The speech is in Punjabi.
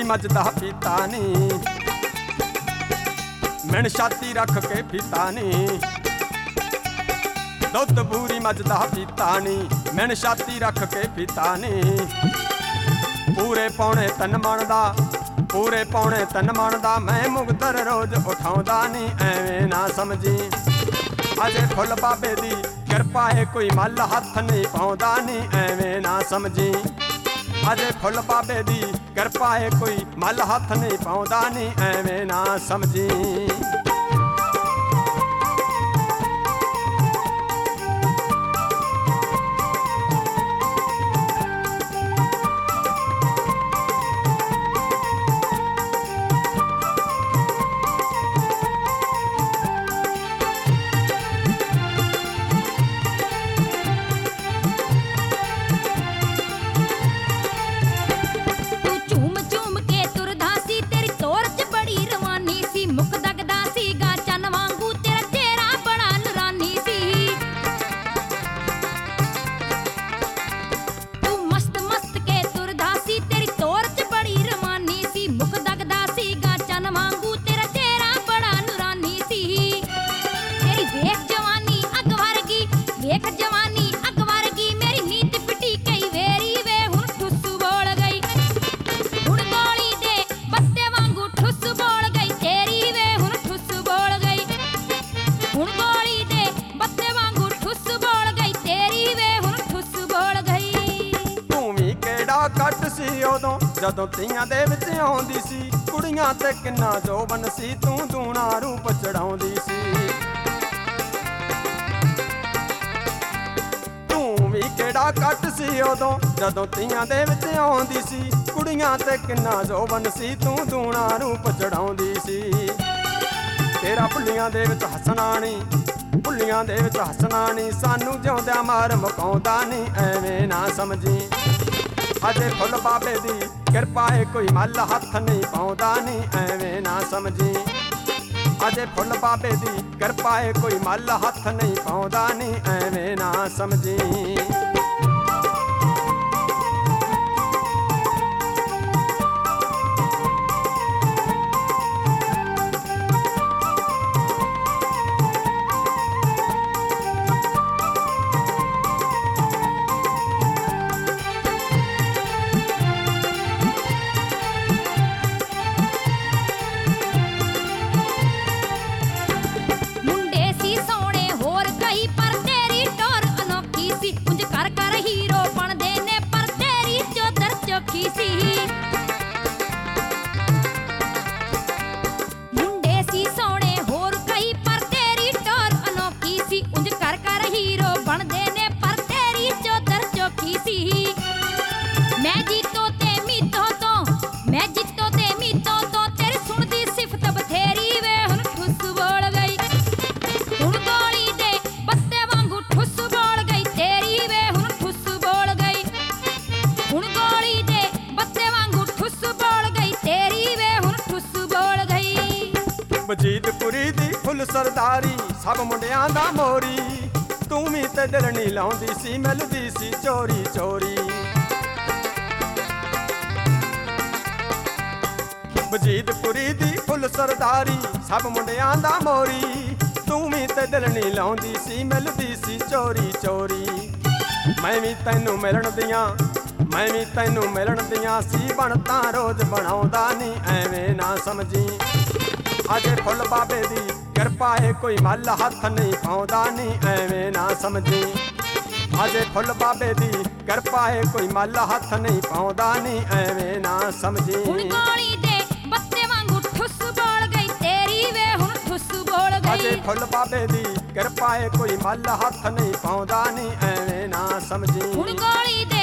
ਮੱਝਦਾ ਪੀਤਾ ਨੀ, ਮਿਣ ਛਾਤੀ ਰੱਖ ਕੇ ਪੀਤਾ ਨੀ। ਦੁੱਧ ਬੂਰੀ ਮੱਝਦਾ ਪੀਤਾ ਨੀ, ਮਿਣ ਛਾਤੀ ਰੱਖ ਕੇ ਪੀਤਾ ਨੀ। ਪੂਰੇ ਪੌਣੇ 3 ਮਣ ਦਾ, ਪੂਰੇ ਪੌਣੇ 3 ਮਣ ਦਾ ਮੈਂ ਮੁਕਦਰ ਰੋਜ਼ ਉਠਾਉਂਦਾ ਨੀ, ਐਵੇਂ ਨਾ ਸਮਝੀ ਅਜੇ ਫੁੱਲ ਬਾਬੇ ਦੀ ਕਿਰਪਾ ਏ ਕੋਈ ਮੱਲ ਹੱਥ ਨਹੀਂ ਪਾਉਂਦਾ ਨੀ, ਐਵੇਂ ਨਾ ਸਮਝੀ ਅਜੇ ਫੁੱਲ ਬਾਬੇ ਦੀ ਕਿਰਪਾ ਏ ਕੋਈ ਮੱਲ ਹੱਥ ਨਹੀਂ ਪਾਉਂਦਾ ਨੀ, ਐਵੇਂ ਨਾ ਸਮਝੀ। ਘੱਟ ਸੀ ਉਦੋਂ ਜਦੋਂ ਤੀਆਂ ਦੇ ਵਿੱਚ ਆਉਂਦੀ ਸੀ, ਕੁੜੀਆਂ ਤੇ ਕਿੰਨਾ ਜੋਬਨ ਸੀ, ਤੂੰ ਦੂਣਾ ਰੂਪ ਚੜਾਉਂਦੀ ਸੀ। ਤੂੰ ਵੀ ਕਿਹੜਾ ਘੱਟ ਸੀ ਉਦੋਂ ਜਦੋਂ ਤੀਆਂ ਦੇ ਵਿੱਚ ਆਉਂਦੀ ਸੀ, ਕੁੜੀਆਂ ਤੇ ਕਿੰਨਾ ਜੋਬਨ ਸੀ, ਤੂੰ ਦੂਣਾ ਰੂਪ ਚੜਾਉਂਦੀ ਸੀ। ਤੇਰਾ ਭੁੱਲੀਆਂ ਦੇ ਵਿੱਚ ਹੱਸਣਾ ਨੀ, ਭੁੱਲੀਆਂ ਦੇ ਵਿੱਚ ਹੱਸਣਾ ਨੀ, ਸਾਨੂੰ ਜਿਉਂਦਿਆਂ ਮਾਰ ਮੁਕਾਉਂਦਾ ਨੀ, ਐਵੇਂ ਨਾ ਸਮਝੀ ਅਜੇ ਫੁੱਲ ਬਾਬੇ ਦੀ ਕਿਰਪਾ ਏ ਕੋਈ ਮੱਲ ਹੱਥ ਨਹੀਂ ਪਾਉਂਦਾ ਨੀ, ਐਵੇਂ ਨਾ ਸਮਝੀ ਅਜੇ ਫੁੱਲ ਬਾਬੇ ਦੀ ਕਿਰਪਾ ਏ ਕੋਈ ਮੱਲ ਹੱਥ ਨਹੀਂ ਪਾਉਂਦਾ ਨੀ, ਐਵੇਂ ਨਾ ਸਮਝੀ। ਵਜੀਦਪੁਰੀ ਦੀ ਫੁੱਲ ਸਰਦਾਰੀ ਸਭ ਮੁੰਡਿਆਂ ਦਾ ਮੋਰੀ, ਤੂੰ ਵੀ ਤੇ ਦਿਲ ਨਹੀਂ ਲਾਉਂਦੀ ਸੀ, ਮਿਲਦੀ ਸੀ ਚੋਰੀ ਚੋਰੀ। ਵਜੀਦਪੁਰੀ ਦੀ ਫੁੱਲ ਸਰਦਾਰੀ ਸਭ ਮੁੰਡਿਆਂ ਦਾ ਮੋਰੀ, ਤੂੰ ਵੀ ਤੇ ਦਿਲ ਨਹੀਂ ਲਾਉਂਦੀ ਸੀ, ਮਿਲਦੀ ਸੀ ਚੋਰੀ ਚੋਰੀ। ਮੈਂ ਵੀ ਤੈਨੂੰ ਮਿਲਣ ਦੀਆਂ, ਮੈਂ ਵੀ ਤੈਨੂੰ ਮਿਲਣ ਦੀਆਂ ਸੀ, ਬਣਤਾਂ ਰੋਜ਼ ਬਣਾਉਂਦਾ ਨੀ, ਐਵੇਂ ਨਾ ਸਮਝੀ ਅਜੇ ਫੁੱਲ ਬਾਬੇ ਦੀ ਕਿਰਪਾ ਏ ਕੋਈ ਮੱਲ ਹੱਥ ਨਹੀਂ ਪਾਉਂਦਾ ਨੀ, ਐਵੇਂ ਨਾ ਸਮਝੀ ਅਜੇ ਫੁੱਲ ਬਾਬੇ ਦੀ ਕਿਰਪਾ ਏ ਕੋਈ ਮੱਲ ਹੱਥ ਨਹੀਂ ਪਾਉਂਦਾ ਨੀ, ਐਵੇਂ ਨਾ ਸਮਝੀ। ਹੁਣ ਗੋਲੀ ਦੇ ਬੱਤੇ ਵਾਂਗੂ ਠੁੱਸ ਬੋਲ ਗਈ ਤੇਰੀ ਵੇ, ਹੁਣ ਠੁੱਸ ਬੋਲ ਗਈ ਅਜੇ ਫੁੱਲ ਬਾਬੇ ਦੀ ਕਿਰਪਾ ਏ ਕੋਈ ਮੱਲ ਹੱਥ ਨਹੀਂ ਪਾਉਂਦਾ ਨੀ, ਐਵੇਂ ਨਾ ਸਮਝੀ। ਹੁਣ ਗੋਲੀ ਦੇ